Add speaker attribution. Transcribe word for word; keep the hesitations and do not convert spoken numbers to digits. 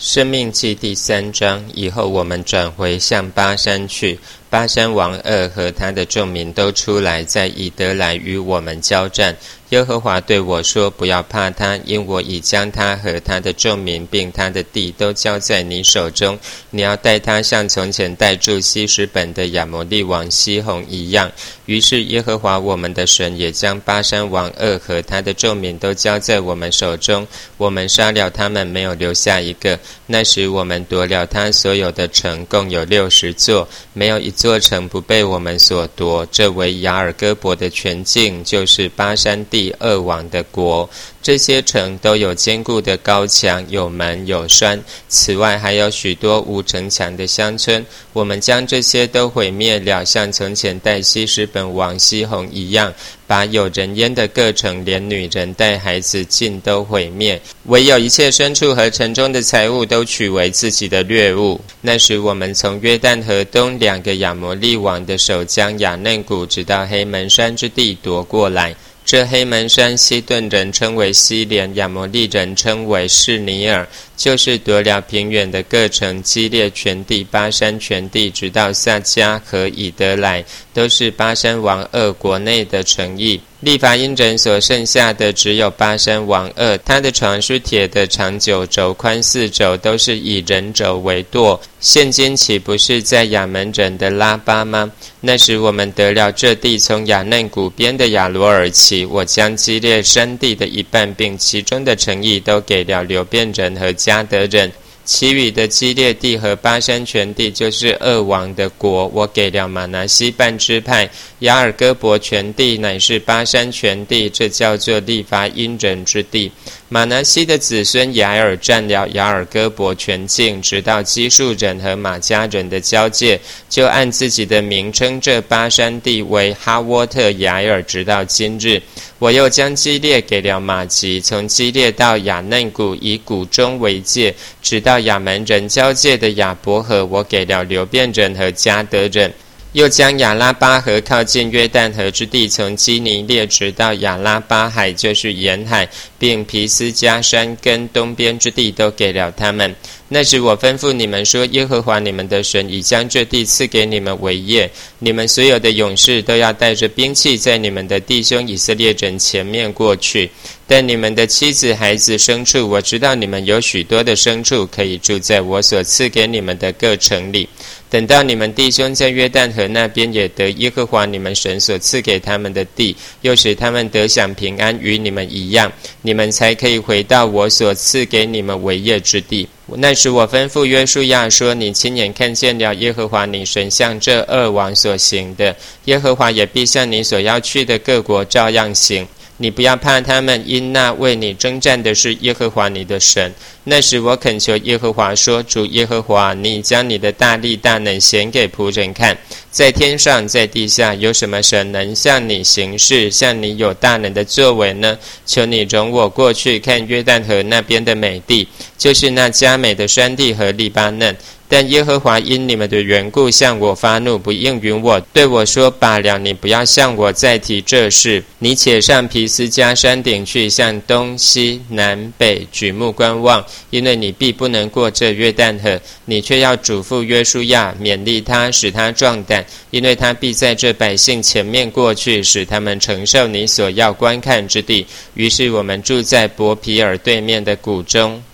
Speaker 1: 申命记第三章，以后我们转回向巴山去。巴山王噩和他的众民都出来，在以德来与我们交战。耶和华对我说：不要怕他，因我已将他和他的众民并他的地都交在你手中。你要带他像从前带住希实本的亚摩利王西宏一样。于是耶和华我们的神也将巴山王噩和他的众民都交在我们手中，我们杀了他们，没有留下一个。那时我们夺了他所有的城，共有六十座，没有一座城不被我们所夺。这为雅尔戈伯的全境，就是巴山地噩王的国。这些城都有坚固的高墙，有门有栓，此外还有许多无城墙的乡村。我们将这些都毁灭了，像从前带希实本王西宏一样，把有人烟的各城，连女人带孩子尽都毁灭，唯有一切牲畜和城中的财物都取为自己的掠物。那时我们从约旦河东两个亚摩利王的手，将亚嫩谷直到黑门山之地夺过来。这黑门山西顿人称为西连，亚摩利人称为示尼尔，就是夺了平原的各城，基列全地、巴山全地，直到撒迦和以德来，都是巴山王噩国内的城邑。利乏音人所剩下的只有巴山王噩，他的床是铁的，长九轴，宽四轴，都是以人轴为舵。现今岂不是在亚门人的拉巴吗？那时我们得了这地，从亚嫩谷边的亚罗尔起，我将基列山地的一半，并其中的城邑都给了流便人和迦得人。其余的基列地和巴山全地，就是噩王的国，我给了玛拿西半支派。雅尔戈伯全地乃是巴山全地，这叫做利乏音人之地。玛拿西的子孙雅尔占了雅尔戈伯全境，直到基述人和马加人的交界，就按自己的名称这巴山地为哈沃特雅尔，直到今日。我又将基列给了马吉，从基列到亚嫩谷，以谷中为界，直到亚门人交界的亚伯河，我给了流便人和迦得人。又将亚拉巴河靠近约旦河之地，从基尼列直到亚拉巴海，就是沿海，并皮斯加山跟东边之地都给了他们。那时我吩咐你们说，耶和华你们的神已将这地赐给你们为业，你们所有的勇士都要带着兵器，在你们的弟兄以色列人前面过去。但你们的妻子、孩子、牲畜，我知道你们有许多的牲畜可以住在我所赐给你们的各城里。等到你们弟兄在约旦河那边也得耶和华你们神所赐给他们的地，又使他们得享平安，与你们一样，你们才可以回到我所赐给你们为业之地。那时我吩咐约书亚说，你亲眼看见了耶和华你神向这噩王所行的，耶和华也必向你所要去的各国照样行。你不要怕他们，因那为你征战的是耶和华你的神。那时我恳求耶和华说，主耶和华，你将你的大力大能显给仆人看，在天上在地下有什么神能向你行事，向你有大能的作为呢？求你容我过去看约旦河那边的美地，就是那佳美的山地和利巴嫩。但耶和华因你们的缘故向我发怒，不应允我，对我说，罢了，你不要向我再提这事。你且上皮斯加山顶去，向东西南北举目观望，因为你必不能过这约旦河。你却要嘱咐约书亚，勉励他，使他壮胆，因为他必在这百姓前面过去，使他们承受你所要观看之地。于是我们住在伯皮尔对面的谷中。